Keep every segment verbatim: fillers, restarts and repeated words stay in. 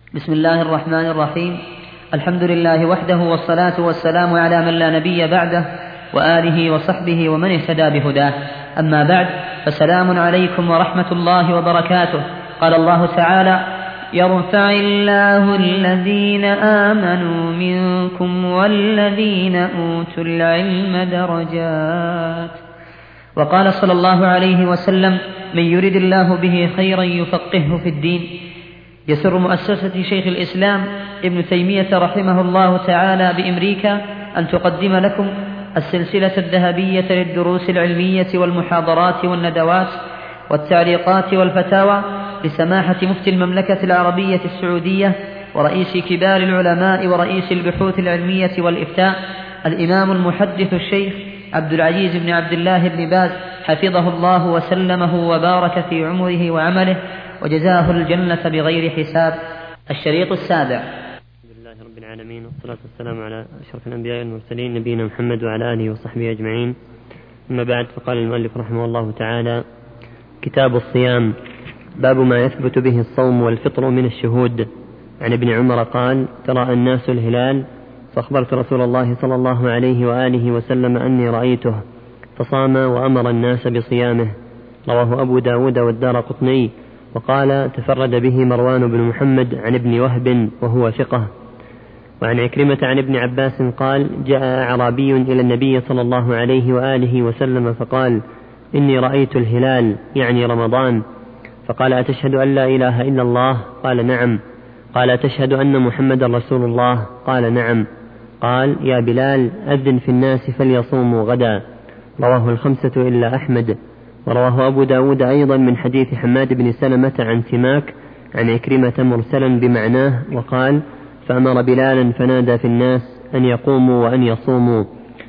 بسم الله الرحمن الرحيم. الحمد لله وحده، والصلاة والسلام على من لا نبي بعده، وآله وصحبه ومن اهتدى بهداه. أما بعد، فسلام عليكم ورحمة الله وبركاته. قال الله تعالى: يرفع الله الذين آمنوا منكم والذين أوتوا العلم درجات. وقال صلى الله عليه وسلم: من يرد الله به خيرا يفقهه في الدين. يسر مؤسسة شيخ الإسلام ابن تيمية رحمه الله تعالى بأمريكا أن تقدم لكم السلسلة الذهبية للدروس العلمية والمحاضرات والندوات والتعليقات والفتاوى لسماحة مفتي المملكة العربية السعودية ورئيس كبار العلماء ورئيس البحوث العلمية والإفتاء الإمام المحدث الشيخ عبد العزيز بن عبد الله بن باز، حفظه الله وسلمه وبارك في عمره وعمله، وجزاه الجنة بغير حساب. الشريط السابع. الحمد لله رب العالمين، والصلاة والسلام على أشرف الأنبياء والمرسلين نبينا محمد وعلى آله وصحبه أجمعين. أما بعد، فقال المؤلف رحمه الله تعالى: كتاب الصيام. باب ما يثبت به الصوم والفطر من الشهود. عن ابن عمر قال: ترى الناس الهلال فأخبرت رسول الله صلى الله عليه وآله وسلم أني رأيته فصام وأمر الناس بصيامه. رواه أبو داود والدارقطني، وقال: تفرد به مروان بن محمد عن ابن وهب وهو ثقة. وعن عكرمة عن ابن عباس قال: جاء أعرابي إلى النبي صلى الله عليه وآله وسلم فقال: إني رأيت الهلال، يعني رمضان. فقال: أتشهد أن لا إله إلا الله؟ قال: نعم. قال: أتشهد أن محمد رسول الله؟ قال: نعم. قال: يا بلال، أذن في الناس فليصوموا غدا. رواه الخمسة إلا أحمد. ورواه أبو داود أيضا من حديث حماد بن سلمة عن سماك عن عكرمة مرسلا بمعناه، وقال: فأمر بلالا فنادى في الناس أن يقوموا وأن يصوموا.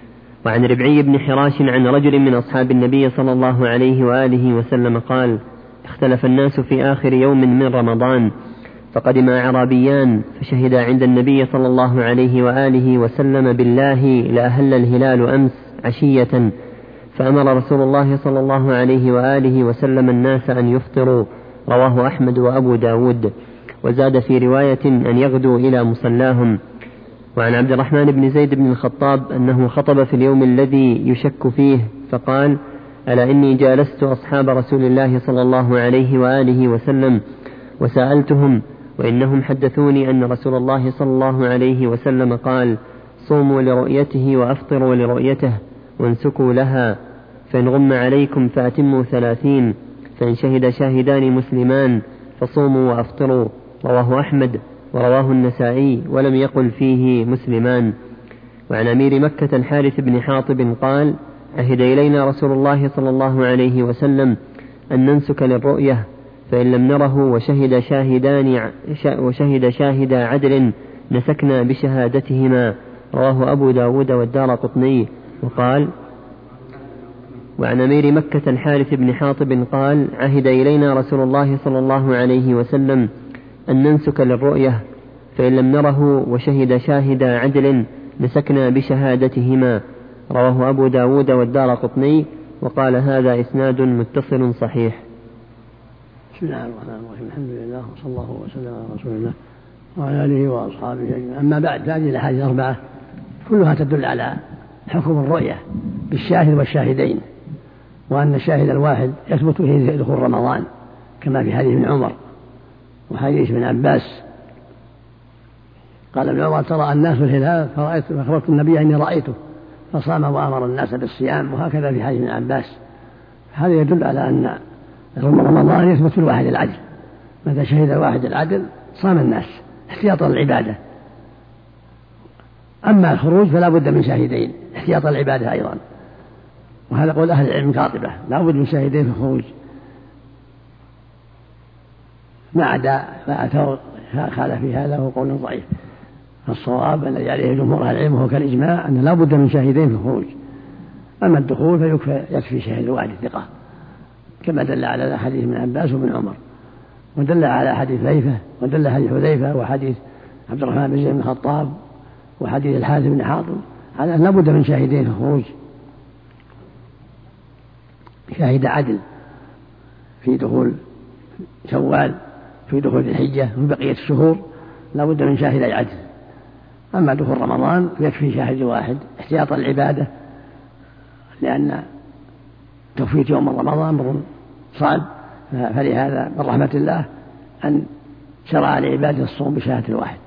وعن ربعي بن حراش عن رجل من أصحاب النبي صلى الله عليه وآله وسلم قال: اختلف الناس في آخر يوم من رمضان، فقدم أعرابيان فشهدا عند النبي صلى الله عليه وآله وسلم بالله لأهل الهلال أمس عشية، فأمر رسول الله صلى الله عليه وآله وسلم الناس أن يفطروا. رواه أحمد وأبو داود، وزاد في رواية أن يغدوا إلى مصلاهم. وعن عبد الرحمن بن زيد بن الخطاب أنه خطب في اليوم الذي يشك فيه فقال: ألا إني جالست أصحاب رسول الله صلى الله عليه وآله وسلم وسألتهم، وإنهم حدثوني أن رسول الله صلى الله عليه وسلم قال: صوموا لرؤيته وأفطروا لرؤيته وانسكوا لها، فإن غم عليكم فأتموا ثلاثين، فإن شهد شاهدان مسلمان فصوموا وأفطروا. رواه أحمد ورواه النسائي ولم يقل فيه مسلمان. وعن أمير مكة الحارث بن حاطب قال: عهد إلينا رسول الله صلى الله عليه وسلم أن ننسك للرؤية، فإن لم نره وشهد شاهدان وشهد شاهد عدل نسكنا بشهادتهما. رواه أبو داود والدارقطني. وقال: وعن أمير مكة الحارث بن حاطب قال: عهد إلينا رسول الله صلى الله عليه وسلم أن ننسك للرؤية، فإن لم نره وشهد شاهد عدل نسكنا بشهادتهما. رواه أبو داود والدارقطني، وقال: هذا إسناد متصل صحيح. بسم الله الرحمن الرحيم. الحمد لله، وصلى الله وسلم على رسول الله وعلى آله وأصحابه أجمعين. أما بعد، هذه الأحاديث الأربعة كلها تدل على حكم الرؤية بالشاهد والشاهدين، وأن الشاهد الواحد يثبت به دخول رمضان، كما في حديث ابن عمر وحديث ابن عباس. قال ابن عمر: ترى الناس الهلال فرأيت فأخبرت النبي أني رأيته فصام وأمر الناس بالصيام، وهكذا في حديث ابن عباس. هذا يدل على أن رمضان يثبت في الواحد العدل، متى شهد الواحد العدل صام الناس احتياطا للعبادة. أما الخروج فلا بد من شاهدين احتياطا للعبادة أيضا، وهذا قول أهل العلم قاطبة، لا بد من شاهدين في الخروج، ما عدا ما أتوا خالف في هذا هو قول ضعيف. فالصواب الذي عليه جمهور أهل العلم هو كالإجماع أن لا بد من شاهدين في الخروج. أما الدخول فيكفي يكفي شاهد واحد ثقة، كما دل على حديث ابن عباس وابن عمر، ودل على حديث ليثة، ودل حديث حذيفة وحديث عبد الرحمن بن زيد بن الخطاب وحديث الحارث بن حاطب على أن لا بد من شاهدين في الخروج، شاهد عدل في دخول شوال، في دخول الحجة، في بقية الشهور، لا بد من شاهدي عدل. أما دخول رمضان يكفي شاهد واحد احتياطا العبادة، لأن توفيت يوم رمضان أمر صعب، فلهذا من رحمة الله أن شرع لعباده الصوم بشهادة واحد.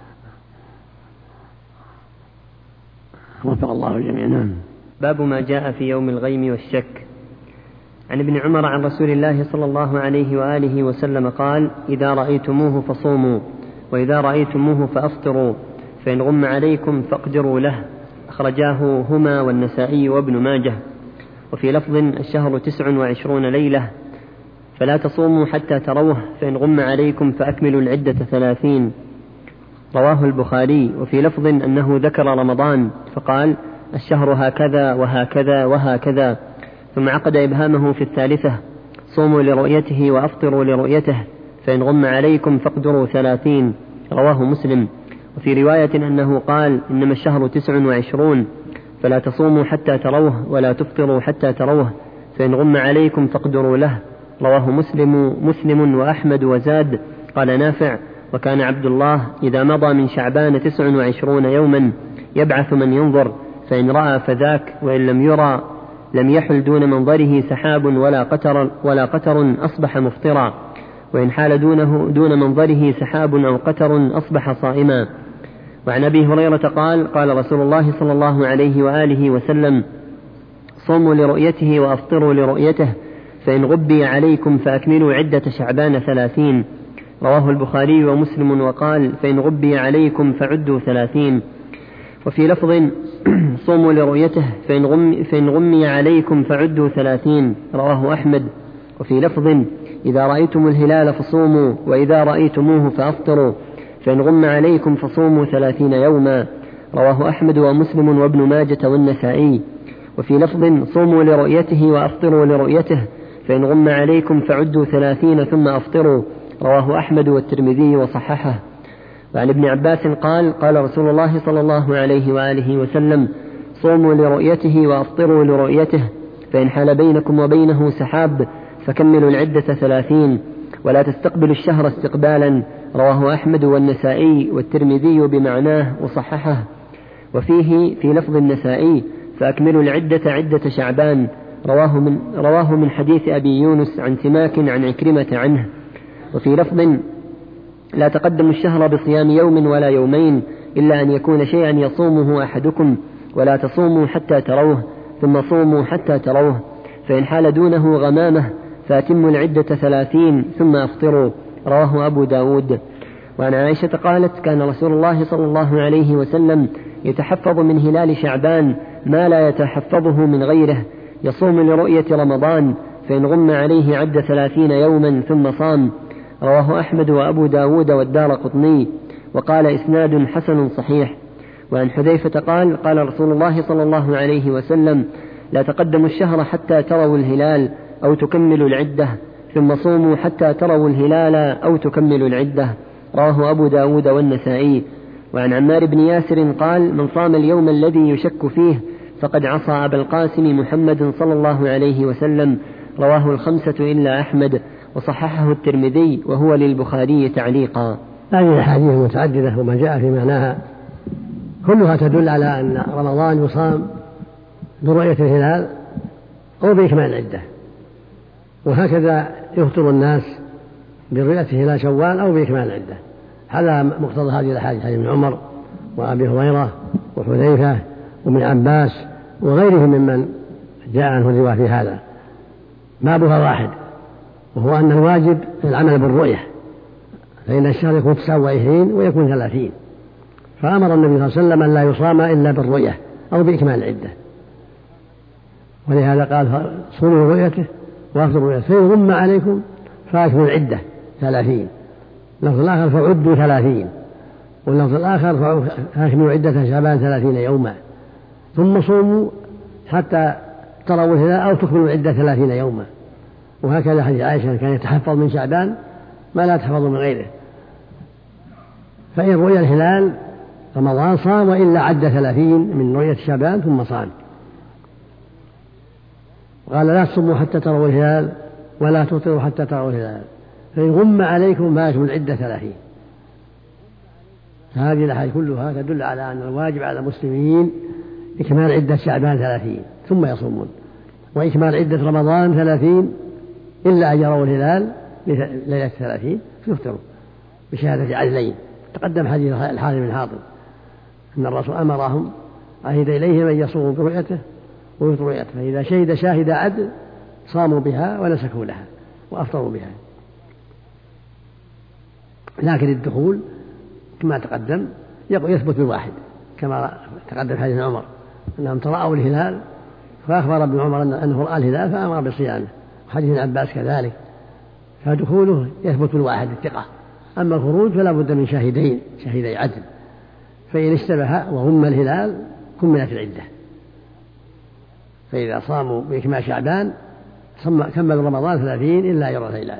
وفق الله الجميع. باب ما جاء في يوم الغيم والشك. عن ابن عمر عن رسول الله صلى الله عليه وآله وسلم قال: إذا رأيتموه فصوموا، وإذا رأيتموه فأفطروا، فإن غم عليكم فاقدروا له. أخرجاه هما والنسائي وابن ماجه. وفي لفظ: الشهر تسع وعشرون ليلة، فلا تصوموا حتى تروه، فإن غم عليكم فأكملوا العدة ثلاثين. رواه البخاري. وفي لفظ أنه ذكر رمضان فقال: الشهر هكذا وهكذا وهكذا، ثم عقد إبهامه في الثالثة: صوموا لرؤيته وأفطروا لرؤيته، فإن غم عليكم فاقدروا ثلاثين. رواه مسلم. وفي رواية أنه قال: إنما الشهر تسع وعشرون، فلا تصوموا حتى تروه ولا تفطروا حتى تروه، فإن غم عليكم فاقدروا له. رواه مسلم مسلم وأحمد وزاد. قال نافع: وكان عبد الله إذا مضى من شعبان تسع وعشرون يوما يبعث من ينظر، فإن رأى فذاك، وإن لم يرى لم يحل دون منظره سحاب ولا قتر, ولا قتر أصبح مفطرا، وإن حال دونه دون منظره سحاب أو قتر أصبح صائما. وعن أبي هريرة قال: قال رسول الله صلى الله عليه وآله وسلم: صوموا لرؤيته وأفطروا لرؤيته، فإن غبي عليكم فأكملوا عدة شعبان ثلاثين. رواه البخاري ومسلم. وقال: فإن غبي عليكم فعدوا ثلاثين. وفي لفظ: صوموا لرؤيته، فإن, غم فإن غمي عليكم فعدوا ثلاثين. رواه أحمد. وفي لفظ: إذا رأيتم الهلال فصوموا، وإذا رأيتموه فأفطروا، فإن غم عليكم فصوموا ثلاثين يوما. رواه أحمد ومسلم وابن ماجة والنسائي. وفي لفظ: صوموا لرؤيته وأفطروا لرؤيته، فإن غم عليكم فعدوا ثلاثين ثم أفطروا. رواه أحمد والترمذي وصححه. وعن ابن عباس قال: قال رسول الله صلى الله عليه وآله وسلم: صوموا لرؤيته وأفطروا لرؤيته، فإن حال بينكم وبينه سحاب فكملوا العدة ثلاثين، ولا تستقبلوا الشهر استقبالا. رواه أحمد والنسائي والترمذي بمعناه وصححه. وفيه في لفظ النسائي: فأكملوا العدة عدة شعبان. رواه من, رواه من حديث أبي يونس عن سماك عن عكرمة عنه. وفي لفظ: لا تقدموا الشهر بصيام يوم ولا يومين، إلا أن يكون شيئا يصومه أحدكم، ولا تصوموا حتى تروه، ثم صوموا حتى تروه، فإن حال دونه غمامة فأتموا العدة ثلاثين ثم أفطروا. رواه أبو داود. وعن عائشة قالت: كان رسول الله صلى الله عليه وسلم يتحفظ من هلال شعبان ما لا يتحفظه من غيره، يصوم لرؤية رمضان، فإن غم عليه عد ثلاثين يوما ثم صام. رواه أحمد وأبو داود والدارقطني. وقال: إسناد حسن صحيح. وعن حذيفة قال: قال رسول الله صلى الله عليه وسلم: لا تقدموا الشهر حتى تروا الهلال أو تكملوا العدة، ثم صوموا حتى تروا الهلال أو تكملوا العدة. رواه أبو داود والنسائي. وعن عمار بن ياسر قال: من صام اليوم الذي يشك فيه فقد عصى أبا القاسم محمد صلى الله عليه وسلم. رواه الخمسة إلا أحمد، وصححه الترمذي، وهو للبخاري تعليقا. هذه الأحاديث متعددة وما جاء في معناها كلها تدل على أن رمضان يصام برؤية الهلال أو بإكمال العدة، وهكذا يفطر الناس برؤية هلال شوال أو بإكمال العدة. هذا مقتضى هذه الأحاديث، حديث ابن عمر وأبي هريرة وحذيفة وابن عباس وغيرهم ممن جاء عنه الرواية في هذا. بابها واحد، وهو أن الواجب العمل بالرؤية، فإن الشهر يكون تسعة وعشرين ويكون ثلاثين، فأمر النبي صلى الله عليه وسلم أن لا يصام إلا بالرؤية أو بإكمال العدة، ولهذا قال: صوموا برؤيته وأفطروا برؤيته، فإن غم عليكم فأكملوا العدة ثلاثين. اللفظ الآخر: فعدوا ثلاثين. واللفظ الآخر: فأكملوا عدة شعبان ثلاثين يوما، ثم صوموا حتى تروا الهلال أو تكملوا العدة ثلاثين يوما. وهكذا حديث عائشة: كان يتحفظ من شعبان ما لا تحفظ من غيره، فإن رؤي الهلال رمضان صام، وإلا عد ثلاثين من رؤية شعبان ثم صام. قال: لا تصوموا حتى تروا الهلال ولا تفطروا حتى تروا الهلال، فإن غم عليكم فأكملوا العدة ثلاثين. هذه الأحاديث كلها تدل على أن الواجب على المسلمين إكمال عدة شعبان ثلاثين ثم يصومون، وإكمال عدة رمضان ثلاثين إلا أن يروا الهلال ليلة ثلاثين فيفطروا بشهادة عدلين. تقدم حديث الحارث بن حاطب أن الرسول أمرهم عهد إليهم أن يصوموا برؤيته ويفطروا برؤيته، فإذا شهد شاهد عدل صاموا بها ونسكوا لها وأفطروا بها. لكن الدخول كما تقدم يثبت بالواحد كما تقدم حديث عمر أنهم ترأوا الهلال فأخبر ابن عمر أنه رأى الهلال فأمر بصيامه، حديث ابن عباس كذلك، فدخوله يثبت بالواحد الثقة. أما الخروج فلا بد من شاهدين شاهدي عدل، فإن اشتبه وهم الهلال كملت العدة. فإذا صاموا بإكمال شعبان كملوا رمضان ثلاثين إلا يرى الهلال.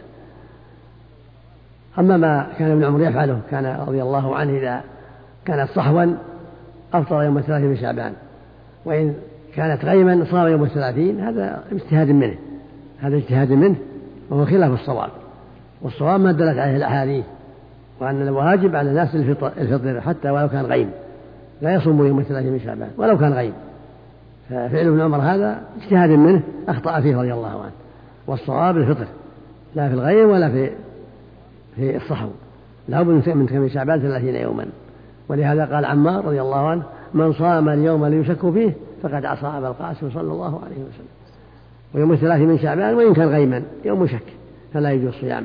أما ما كان ابن عمر يفعله كان رضي الله عنه إذا كانت صحوا أفطر يوم الثلاثين من شعبان، وإن كانت غيما صام يوم الثلاثين. هذا اجتهاد منه هذا اجتهاد منه وهو خلاف الصواب، والصواب ما دلت عليه الأحاديث، وأن الواجب على الناس الفطر حتى ولو كان غيم، لا يصوم يوم الثلاثين من شعبان ولو كان غيم. ففعل ابن عمر هذا اجتهاد منه أخطأ فيه رضي الله عنه، والصواب الفطر لا في الغيم ولا في في الصحو، لا بد من كم شعبان ثلاثين يوما. ولهذا قال عمار رضي الله عنه: من صام اليوم ليشك فيه فقد عصى أبا القاسم صلى الله عليه وسلم. ويوم الثلاثين من شعبان وإن كان غيما يوم شك فلا يجوز صيامه.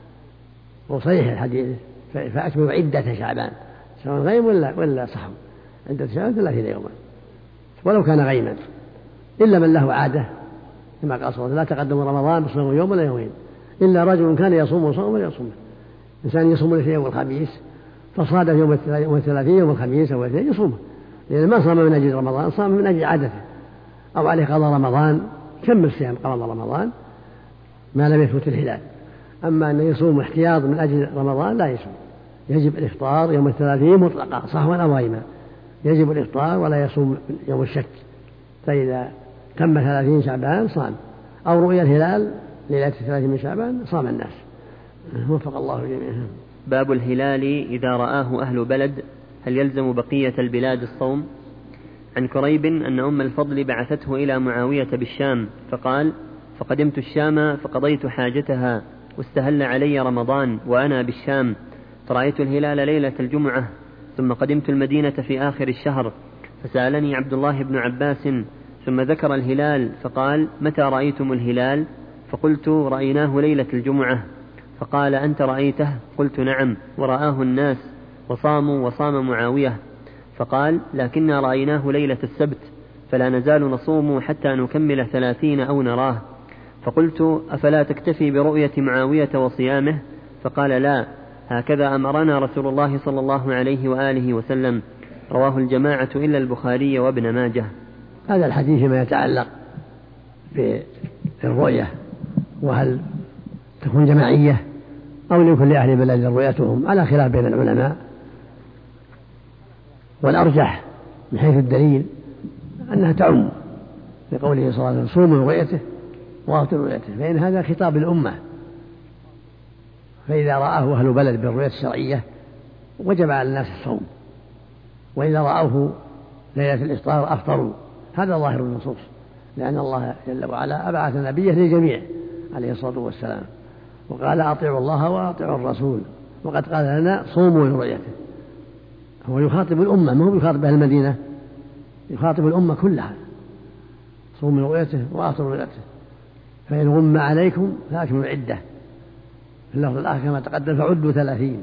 وصحيح الحديث فأكملوا عدة شعبان سواء غيم ولا ولا صحو، عدة شعبان ثلاثين يوما ولو كان غيما، إلا من له عادة كما قال صلى الله عليه وسلم: لا تقدم رمضان بصوم يوم ولا يومين، إلا رجل كان يصوم وصوم ولا يصوم. إنسان يصوم الاثنين يوم الخميس فصادف يوم الثلاثين يوم الخميس أو الاثنين يصومه، لأن ما صام من أجل رمضان، صام من أجل عادته، أو عليه قضاء رمضان كمل صيام قضاء رمضان ما لم يفوت الهلال. أما أن يصوم احتياط من أجل رمضان لا يصوم، يجب الإفطار يوم الثلاثين مطلقا صحوا أو غيما، يجب الإفطار ولا يصوم يوم الشك. فإذا تم ثلاثين شعبان صام، أو رؤيا الهلال ليلة الثلاثين من شعبان صام الناس. وفق الله جميعا. باب الهلال إذا رآه أهل بلد هل يلزم بقية البلاد الصوم؟ عن كريب أن أم الفضل بعثته إلى معاوية بالشام فقال: فقدمت الشام فقضيت حاجتها واستهل علي رمضان وأنا بالشام، فرأيت الهلال ليلة الجمعة، ثم قدمت المدينة في آخر الشهر فسألني عبد الله بن عباس ثم ذكر الهلال فقال: متى رأيتم الهلال؟ فقلت: رأيناه ليلة الجمعة. فقال: أنت رأيته؟ قلت: نعم، ورآه الناس وصاموا وصام معاوية. فقال: لكننا رأيناه ليلة السبت، فلا نزال نصوم حتى نكمل ثلاثين أو نراه. فقلت: أفلا تكتفي برؤية معاوية وصيامه؟ فقال: لا، هكذا أمرنا رسول الله صلى الله عليه وآله وسلم. رواه الجماعة إلا البخاري وابن ماجه. هذا الحديث ما يتعلق بالرؤية، وهل تكون جماعية أو لكل أهل بلد رؤيتهم، على خلاف بين العلماء. والأرجح من حيث الدليل أنها تعم لقوله صلى الله عليه وسلم: صوموا رؤيته وافطروا رؤيته، فإن هذا خطاب الأمة. فإذا رآه أهل بلد بالرؤية الشرعية وجب على الناس الصوم، وإذا رأوه ليلة الإفطار أفطروا. هذا ظاهر النصوص، لأن الله جل وعلا أبعث نبيه للجميع عليه الصلاة والسلام، وقال: أطيعوا الله وأطيعوا الرسول، وقد قال لنا: صوموا لرؤيته. هو يخاطب الأمة، ما هو يخاطب أهل المدينة، يخاطب الأمة كلها: صوموا لرؤيته وأفطروا لرؤيته، فإن غم عليكم فأكملوا العدة. في اللفظ الآخر كما تقدم: فعدوا ثلاثين،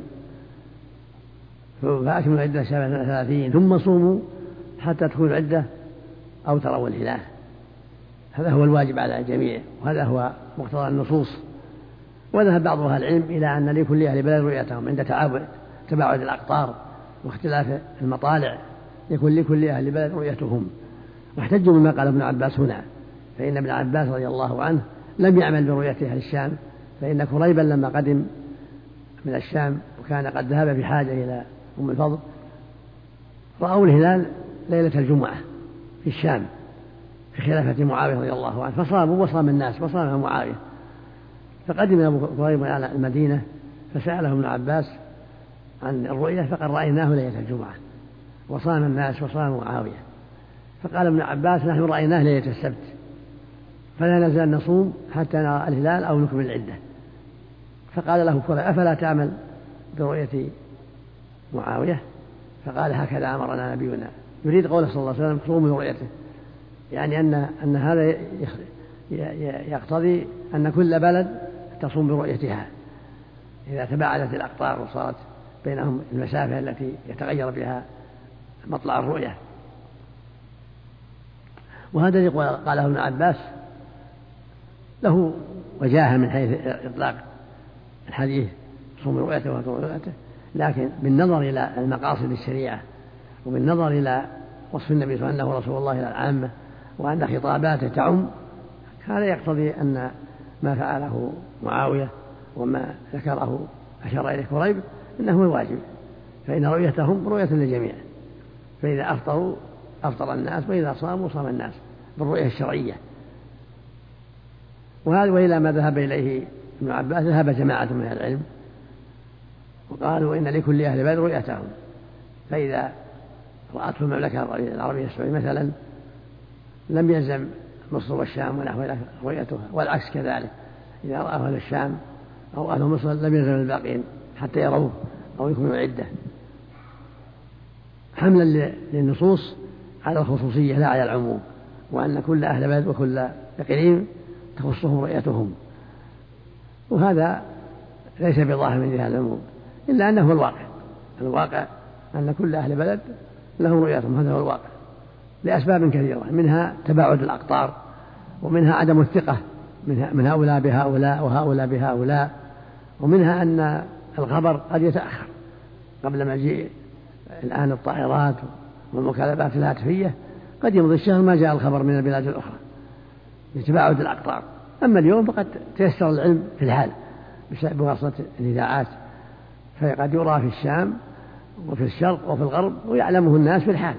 فأكملوا العدة ثلاثين ثم صوموا حتى تكون العدة أو تروا الهلال. هذا هو الواجب على الجميع، وهذا هو مقتضى النصوص. وذهب بعض أهل العلم إلى أن لكل أهل بلد رؤيتهم عند تباعد الأقطار واختلاف المطالع، يكون لكل أهل بلد رؤيتهم. واحتجوا بما قال ابن عباس هنا، فإن ابن عباس رضي الله عنه لم يعمل برؤية أهل الشام، فإن كريبا لما قدم من الشام وكان قد ذهب بحاجة إلى أم الفضل رأوا الهلال ليلة الجمعة في الشام في خلافة معاوية رضي الله عنه، فصاموا وصام الناس وصام معاوية. فقدم أبو كريب على المدينة فسأله ابن عباس عن الرؤية فقد رأيناه ليلة الجمعة وصام الناس وصام معاوية. فقال ابن عباس نحن رأيناه ليلة السبت فلا نزال نصوم حتى نرى الهلال أو نكمل العدة. فقال له كرة أفلا تعمل برؤية معاوية؟ فقال هكذا أمرنا نبينا، يريد قوله صلى الله عليه وسلم صوموا برؤيته، يعني أن, أن هذا يقتضي أن كل بلد تصوم برؤيتها إذا تباعدت الأقطار وصارت بينهم المسافة التي يتغير بها مطلع الرؤية. وهذا الذي قاله ابن عباس له وجاهة من حيث إطلاق الحديث صوم رؤيته وصوم رؤيته، لكن بالنظر إلى المقاصد الشريعة وبالنظر إلى وصف النبي صلى الله عليه وسلم رسول الله إلى العامة وأن خطاباته تعم، هذا يقتضي أن ما فعله معاوية وما ذكره أشار إليه قريب إنه الواجب، فإن رؤيتهم رؤية للجميع، فإذا أفطروا أفطر الناس وإذا صاموا صام الناس بالرؤية الشرعية. وهذا وإلى ما ذهب إليه ابن عباس ذهب جماعة من العلم وقالوا إن لكل أهل بلد رؤيتهم، فإذا رأته المملكة العربية السعودية مثلا لم يلزم مصر والشام ونحوها رؤيتها، والعكس كذلك، إذا رأى أهل الشام أو أهل مصر لم يلزم الباقين حتى يروه أو يكونوا عدة، حملا للنصوص على الخصوصية لا على العموم، وأن كل أهل بلد وكل إقليم تخصهم رؤيتهم. وهذا ليس بظاهر من جهة العموم، إلا أنه الواقع الواقع أن كل أهل بلد لهم رؤيتهم، هذا هو الواقع لأسباب كثيرة، منها تباعد الأقطار، ومنها عدم الثقة من هؤلاء بهؤلاء وهؤلاء بهؤلاء، ومنها أن الخبر قد يتأخر قبل مجيء الآن الطائرات والمكالمات الهاتفية، قد يمضي الشهر ما جاء الخبر من البلاد الأخرى لتباعد الأقطار. أما اليوم فقد تيسر العلم في الحال بواسطة الإذاعات، فقد يرى في الشام وفي الشرق وفي الغرب ويعلمه الناس في الحال،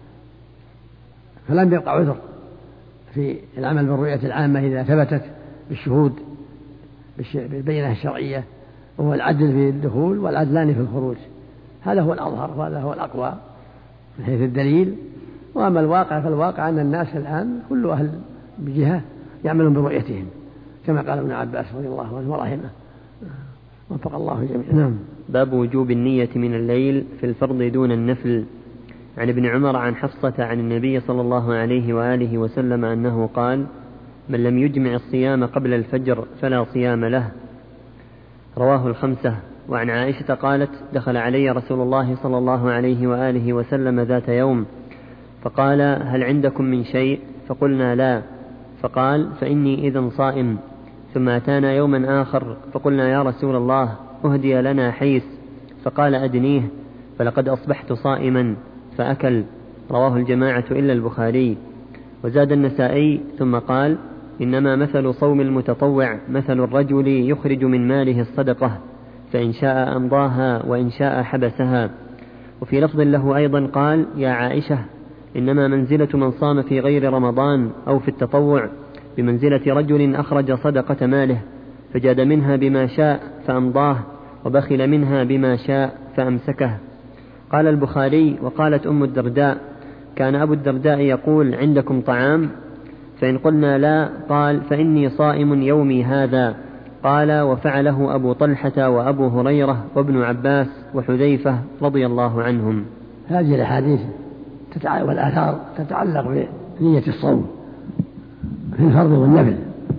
فلم يبقى عذر في العمل بالرؤية العامة إذا ثبتت بالشهود بالبينة الشرعية، وهو العدل في الدخول والعدلان في الخروج. هذا هو الأظهر وهذا هو الأقوى من حيث الدليل. وأما الواقع فالواقع أن الناس الآن كل أهل بجهة يعملون برؤيتهم كما قال ابن عباس رضي الله عنه ورحمه، وفق الله جميعا. نعم. باب وجوب النية من الليل في الفرض دون النفل. عن ابن عمر عن حفصة عن النبي صلى الله عليه وآله وسلم أنه قال: من لم يجمع الصيام قبل الفجر فلا صيام له. رواه الخمسة. وعن عائشة قالت: دخل علي رسول الله صلى الله عليه وآله وسلم ذات يوم فقال: هل عندكم من شيء؟ فقلنا لا، فقال: فإني إذن صائم. ثم أتانا يوما آخر فقلنا: يا رسول الله أهدي لنا حيث، فقال: أدنيه، فلقد أصبحت صائما، فأكل. رواه الجماعة إلا البخاري. وزاد النسائي: ثم قال: إنما مثل صوم المتطوع مثل الرجل يخرج من ماله الصدقة، فإن شاء أمضاها وإن شاء حبسها. وفي لفظ له أيضا قال: يا عائشة، إنما منزلة من صام في غير رمضان أو في التطوع بمنزلة رجل أخرج صدقة ماله فجاد منها بما شاء فأمضاه، وبخل منها بما شاء فأمسكه. قال البخاري: وقالت أم الدرداء: كان أبو الدرداء يقول: عندكم طعام؟ فإن قلنا لا، قال: فإني صائم يومي هذا. قال: وفعله أبو طلحة وأبو هريرة وابن عباس وحذيفة رضي الله عنهم. هذه الأحاديث والآثار تتعلق بنية الصوم في الفرض والنفل.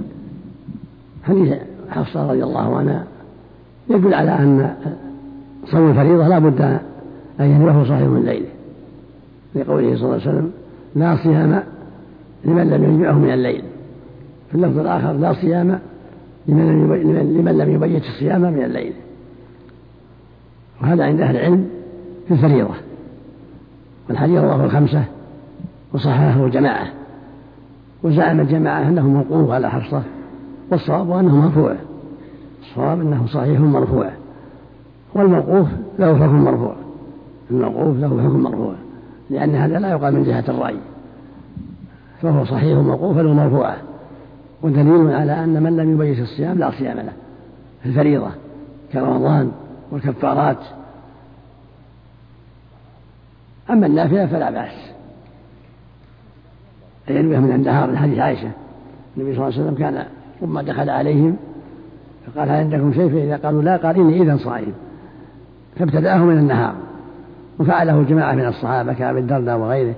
حديث حفصة رضي الله عنها يدل على أن صوم الفريضة لا بد أن ينويه صاحب الليل، لقوله صلى الله عليه وسلم: لا صيام لمن لم يجمعه من الليل. في اللفظ الآخر: لا صيام لمن لم يبيت الصيام من الليل. وهذا عند أهل العلم في الفريضة، والحديث رواه الخمسة وصححه الجماعة. وزعم الجماعة أنه موقوف على حفصة، والصواب أنه مرفوع. الصواب أنه صحيح مرفوع، والموقوف له حكم مرفوع. الموقوف له حكم مرفوع لأن هذا لا يقال من جهة الرأي، فهو صحيح موقوفا ومرفوعا، ودليل على أن من لم يبيت الصيام لا صيام له في الفريضة كرمضان والكفارات أما النافلة فلا بأس ينويها من النهار لحديث عائشة النبي صلى الله عليه وسلم كان ثم دخل عليهم فقال هل عندكم شيء؟ فإذا قالوا لا قال إني إذن صائم، فابتدأه من النهار، وفعله جماعة من الصحابة كأبي الدرداء وغيره.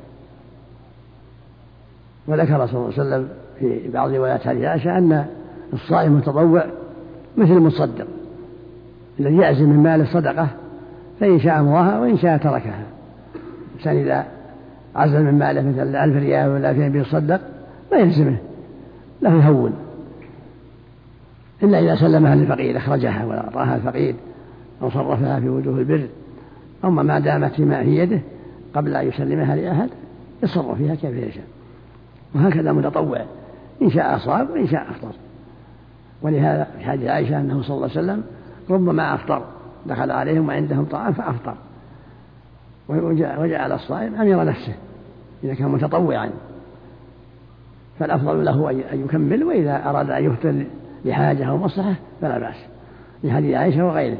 وذكر صلى الله عليه وسلم في بعض روايات حديث عائشة أن الصائم المتطوع مثل المتصدق الذي يعزم من مال الصدقة فإن شاء أمضاها وإن شاء تركها. الإنسان إذا عزم من ماله مثل ألف ريال ولا ألفين بيصدق ما يلزمه، له يهون، إلا إذا سلمها للفقير أخرجها ولا أعطاها الفقير أو صرفها في وجوه البر، أما ما دامت في يده قبل أن يسلمها لأحد يصرف فيها كيف يشاء. وهكذا متطوع إن شاء أصاب وإن شاء أفطر. ولهذا في حديث عائشة أنه صلى الله عليه وسلم ربما أفطر، دخل عليهم وعندهم طعام فأفطر، وجعل الصائم أمير نفسه إذا كان متطوعا، فالأفضل له أن يكمل، وإذا أراد أن يفطر لحاجة أو مصلحة فلا بأس، لحديث عائشة وغيره.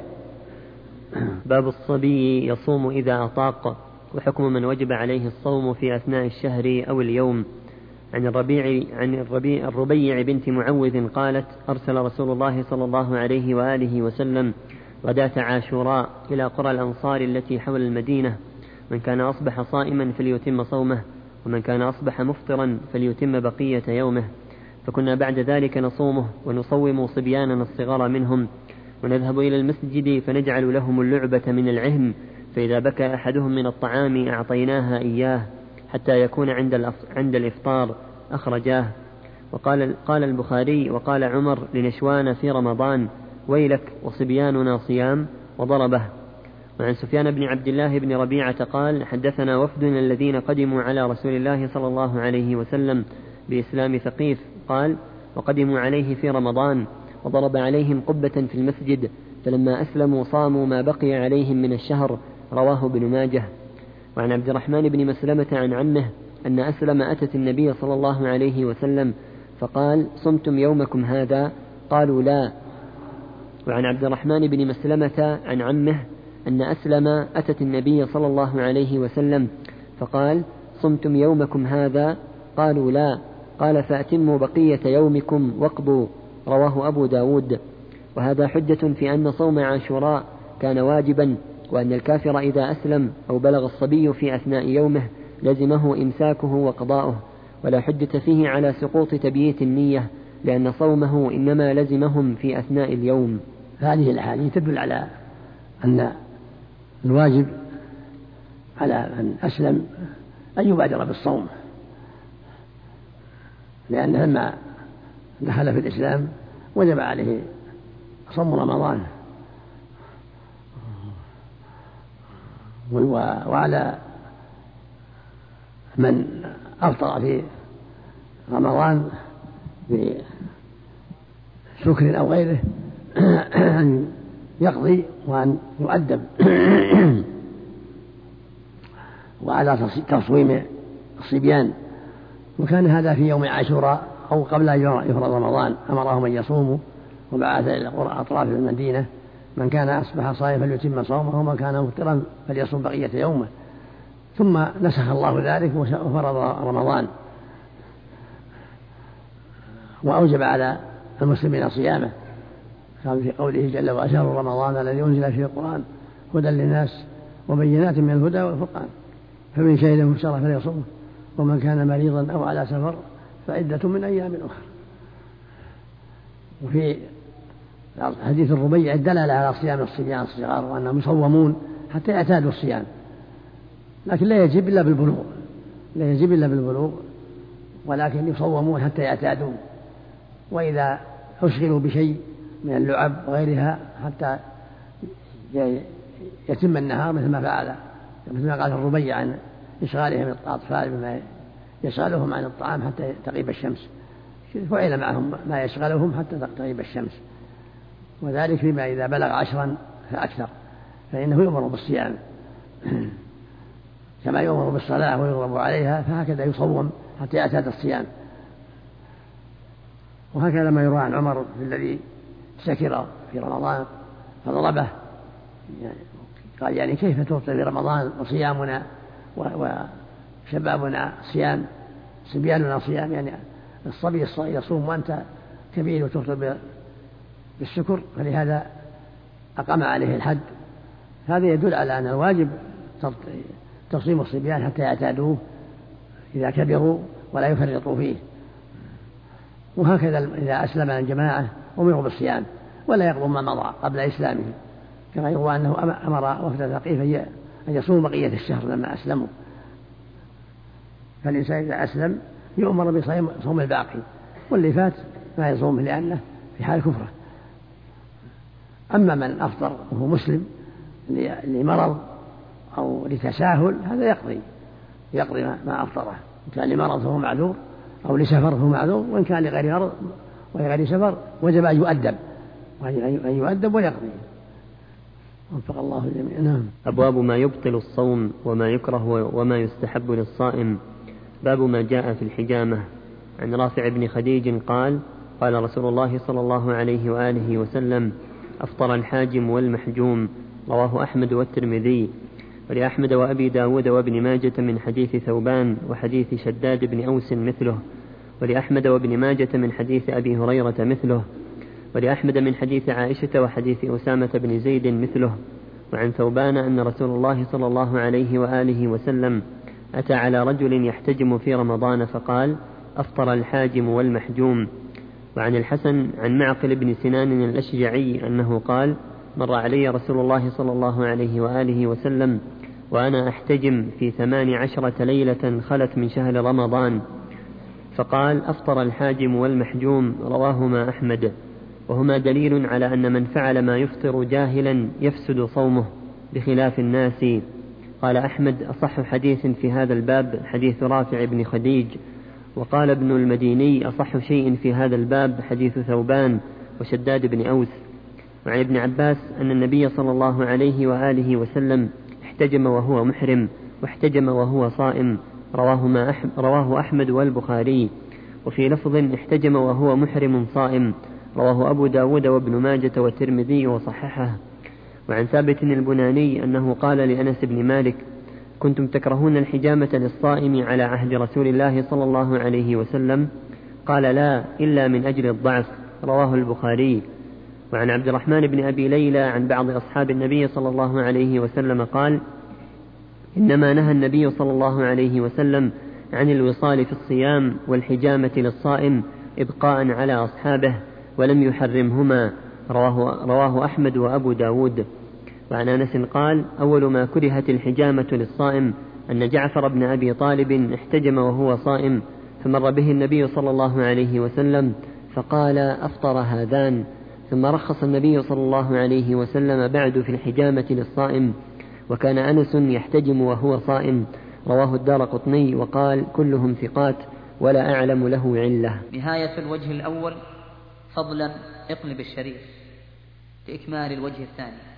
باب الصبي يصوم إذا أطاق، وحكم من وجب عليه الصوم في أثناء الشهر أو اليوم. عن الربيع عن الربيع الربيع بنت معوذ قالت: أرسل رسول الله صلى الله عليه وآله وسلم غداة عاشوراء إلى قرى الأنصار التي حول المدينة: من كان أصبح صائما فليتم صومه، ومن كان أصبح مفطرا فليتم بقية يومه. فكنا بعد ذلك نصومه ونصوم صبياننا الصغار منهم، ونذهب إلى المسجد فنجعل لهم اللعبة من العهن، فإذا بكى أحدهم من الطعام أعطيناها إياه حتى يكون عند عند الإفطار. أخرجاه. وقال قال البخاري: وقال عمر لنشوان في رمضان: ويلك وصبياننا صيام، وضربه. وعن سفيان بن عبد الله بن ربيعة قال: حدثنا وفدنا الذين قدموا على رسول الله صلى الله عليه وسلم بإسلام ثقيف، قال: وقدموا عليه في رمضان وضرب عليهم قبة في المسجد، فلما أسلموا صاموا ما بقي عليهم من الشهر. رواه ابن ماجه. وعن عبد الرحمن بن مسلمة عن عمه أن أسلم أتت النبي صلى الله عليه وسلم فقال: صمتم يومكم هذا؟ قالوا لا. وعن عبد الرحمن بن مسلمة عن عمه أن أسلم أتت النبي صلى الله عليه وسلم فقال: صمتم يومكم هذا؟ قالوا لا. قال: فأتموا بقية يومكم واقضوا. رواه أبو داود. وهذا حجة في أن صوم عاشوراء كان واجبا، وأن الكافر إذا أسلم أو بلغ الصبي في أثناء يومه لزمه إمساكه وقضاؤه، ولا حجة فيه على سقوط تبييت النية، لأن صومه إنما لزمهم في أثناء اليوم. هذه الأحاديث تدل على أن الواجب على من أسلم أن يبادر بالصوم، لأن لما دخل في الإسلام وجب عليه صوم رمضان، وعلى من أفطر في رمضان بسكر أو غيره أن يقضي وأن يؤدب، وعلى تصويم الصبيان. وكان هذا في يوم عاشوراء أو قبل أن يفرض رمضان، أمرهم أن يصوموا وبعث إلى قرى أطراف المدينة: من كان أصبح صائما فليتم صومه، ومن كان مفطرا فليصوم بقية يومه. ثم نسخ الله ذلك وفرض رمضان، وأوجب على المسلمين صيامه، كان في قوله جل وعلا: شهر رمضان الذي أنزل فيه القرآن هدى للناس وبينات من الهدى والفرقان، فمن شهد منكم الشهر فليصومه، ومن كان مريضا أو على سفر فعدة من أيام أخرى. وفي حديث الربيع الدلالة على صيام الصبيان الصغار، وأنهم يصومون حتى يعتادوا الصيام، لكن لا يجب إلا بالبلوغ، لا يجب إلا بالبلوغ، ولكن يصومون حتى يعتادوا، وإذا أشغلوا بشيء من اللعب وغيرها حتى يتم النهار، مثل ما فعل مثل ما قال الربيع عن إشغالهم الأطفال بما يشغلهم عن الطعام حتى تغيب الشمس، فعل معهم ما يشغلهم حتى تغيب الشمس، وذلك فيما إذا بلغ عشرا فأكثر فإنه يؤمر بالصيام كما يؤمر بالصلاة ويغضب عليها، فهكذا يصوم حتى يعتاد الصيام. وهكذا ما يروى عن عمر الذي سكر في رمضان فضربه، يعني قال: يعني كيف تفطر في رمضان وصيامنا وشبابنا صيام، صبياننا صيام، يعني الصبي الصغير يصوم وأنت كبير وتفطر بالشكر، فلهذا أقام عليه الحد. هذا يدل على أن الواجب تصويم الصبيان حتى يعتادوه إذا كبروا ولا يفرطوا فيه. وهكذا إذا أسلم الجماعة أمروا بالصيام ولا يقضوا ما مضى قبل إسلامه، كما يروى أنه أمر وفد ثقيف أن يصوموا بقية الشهر لما أسلموا. فالإنسان إذا أسلم يؤمر بصوم الباقي، واللي فات ما يصومه لأنه في حال كفره. أما من أفطر وهو مسلم لمرض أو لتساهل هذا يقضي يقضي ما أفطره، إن كان لمرض فهو معذور أو لسفر فهو معذور، وإن كان لغير مرض وغير سفر وجب أن يؤدب أن يؤدب ويقضي. وفق الله الجميع. نعم. أبواب ما يبطل الصوم وما يكره وما يستحب للصائم. باب ما جاء في الحجامة. عن رافع بن خديج قال: قال رسول الله صلى الله عليه وآله وسلم: أفطر الحاجم والمحجوم. رواه أحمد والترمذي. ولأحمد وأبي داود وابن ماجة من حديث ثوبان وحديث شداد بن أوس مثله. ولأحمد وابن ماجة من حديث أبي هريرة مثله. ولأحمد من حديث عائشة وحديث أسامة بن زيد مثله. وعن ثوبان أن رسول الله صلى الله عليه وآله وسلم أتى على رجل يحتجم في رمضان فقال: أفطر الحاجم والمحجوم. وعن الحسن عن معقل بن سنان الأشجعي أنه قال: مر علي رسول الله صلى الله عليه وآله وسلم وأنا أحتجم في ثمان عشرة ليلة خلت من شهر رمضان، فقال: أفطر الحاجم والمحجوم. رواهما أحمد. وهما دليل على أن من فعل ما يفطر جاهلا يفسد صومه بخلاف الناس. قال أحمد: أصح حديث في هذا الباب حديث رافع بن خديج. وقال ابن المديني: أصح شيء في هذا الباب حديث ثوبان وشداد بن أوس. وعن ابن عباس أن النبي صلى الله عليه وآله وسلم احتجم وهو محرم واحتجم وهو صائم. رواهما أحم رواه أحمد والبخاري. وفي لفظ: احتجم وهو محرم صائم. رواه أبو داود وابن ماجة والترمذي وصححه. وعن ثابت البناني أنه قال لأنس بن مالك: كنتم تكرهون الحجامة للصائم على عهد رسول الله صلى الله عليه وسلم؟ قال: لا، إلا من أجل الضعف. رواه البخاري. وعن عبد الرحمن بن أبي ليلى عن بعض أصحاب النبي صلى الله عليه وسلم قال: إنما نهى النبي صلى الله عليه وسلم عن الوصال في الصيام والحجامة للصائم إبقاء على أصحابه ولم يحرمهما. رواه, رواه أحمد وأبو داود. وعن أنس قال: أول ما كرهت الحجامة للصائم أن جعفر بن أبي طالب احتجم وهو صائم، فمر به النبي صلى الله عليه وسلم فقال: أفطر هذان. ثم رخص النبي صلى الله عليه وسلم بعد في الحجامة للصائم، وكان أنس يحتجم وهو صائم. رواه الدارقطني وقال: كلهم ثقات ولا أعلم له علة. نهاية الوجه الأول. فضلا اقلب الشريف لإكمال الوجه الثاني.